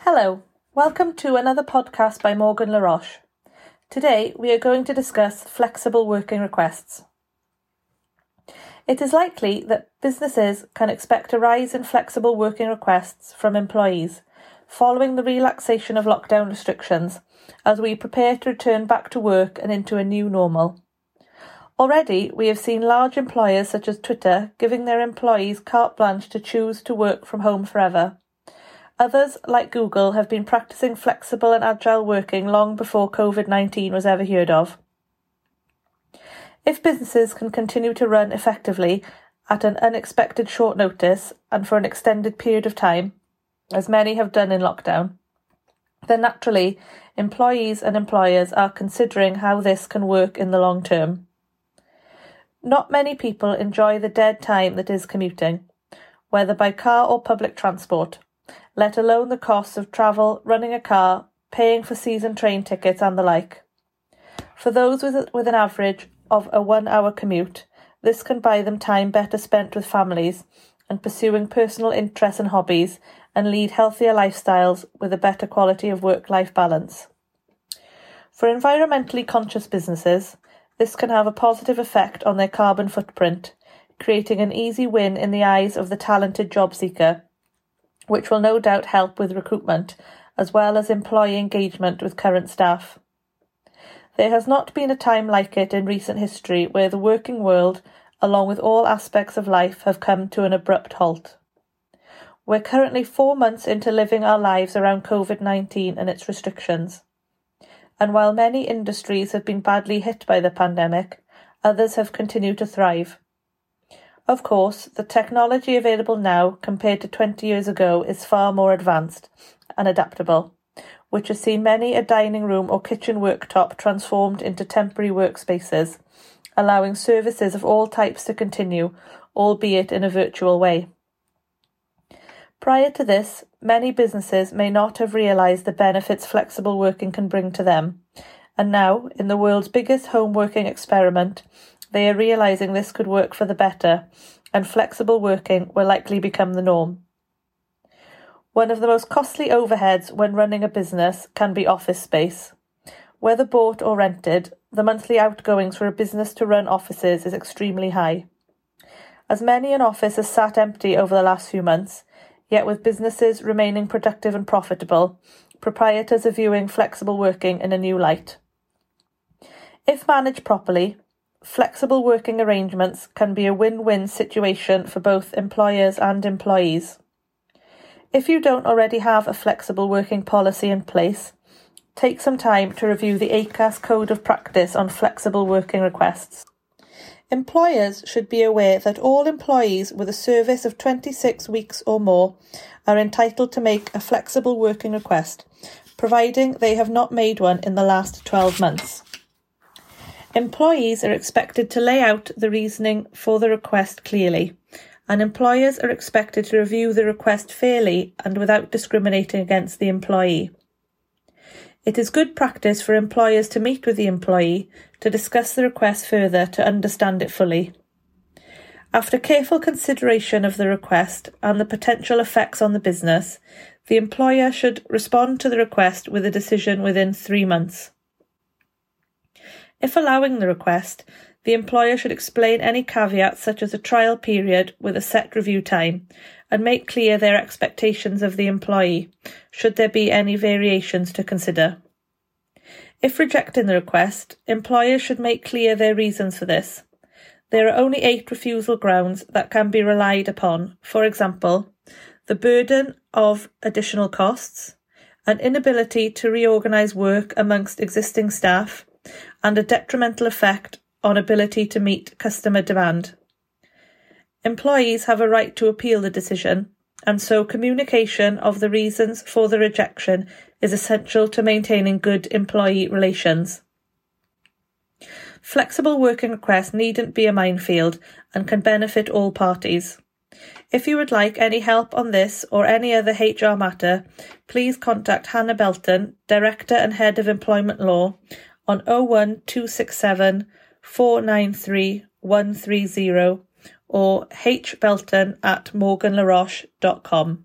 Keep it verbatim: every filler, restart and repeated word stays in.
Hello, welcome to another podcast by Morgan Le Roche. Today we are going to discuss flexible working requests. It is likely that businesses can expect a rise in flexible working requests from employees following the relaxation of lockdown restrictions as we prepare to return back to work and into a new normal. Already, we have seen large employers such as Twitter giving their employees carte blanche to choose to work from home forever. Others, like Google, have been practicing flexible and agile working long before covid nineteen was ever heard of. If businesses can continue to run effectively at an unexpected short notice and for an extended period of time, as many have done in lockdown, then naturally employees and employers are considering how this can work in the long term. Not many people enjoy the dead time that is commuting, whether by car or public transport, let alone the costs of travel, running a car, paying for season train tickets and the like. For those with, with an average of a one-hour commute, this can buy them time better spent with families and pursuing personal interests and hobbies and lead healthier lifestyles with a better quality of work-life balance. For environmentally conscious businesses, this can have a positive effect on their carbon footprint, creating an easy win in the eyes of the talented job seeker, which will no doubt help with recruitment, as well as employee engagement with current staff. There has not been a time like it in recent history where the working world, along with all aspects of life, have come to an abrupt halt. We're currently four months into living our lives around covid nineteen and its restrictions. And while many industries have been badly hit by the pandemic, others have continued to thrive. Of course, the technology available now compared to twenty years ago is far more advanced and adaptable, which has seen many a dining room or kitchen worktop transformed into temporary workspaces, allowing services of all types to continue, albeit in a virtual way. Prior to this, many businesses may not have realised the benefits flexible working can bring to them, and now, in the world's biggest home working experiment, they are realising this could work for the better, and flexible working will likely become the norm. One of the most costly overheads when running a business can be office space. Whether bought or rented, the monthly outgoings for a business to run offices is extremely high. As many an office has sat empty over the last few months, yet with businesses remaining productive and profitable, proprietors are viewing flexible working in a new light. If managed properly, flexible working arrangements can be a win-win situation for both employers and employees. If you don't already have a flexible working policy in place, take some time to review the A C A S Code of Practice on flexible working requests. Employers should be aware that all employees with a service of twenty-six weeks or more are entitled to make a flexible working request, providing they have not made one in the last twelve months. Employees are expected to lay out the reasoning for the request clearly, and employers are expected to review the request fairly and without discriminating against the employee. It is good practice for employers to meet with the employee to discuss the request further to understand it fully. After careful consideration of the request and the potential effects on the business, the employer should respond to the request with a decision within three months. If allowing the request, the employer should explain any caveats such as a trial period with a set review time and make clear their expectations of the employee, should there be any variations to consider. If rejecting the request, employers should make clear their reasons for this. There are only eight refusal grounds that can be relied upon, for example, the burden of additional costs, an inability to reorganise work amongst existing staff, and a detrimental effect on ability to meet customer demand. Employees have a right to appeal the decision, and so communication of the reasons for the rejection is essential to maintaining good employee relations. Flexible working requests needn't be a minefield and can benefit all parties. If you would like any help on this or any other H R matter, please contact Hannah Belton, Director and Head of Employment Law, on oh one two six seven four nine three one three zero or h belton at morgan le roche dot com.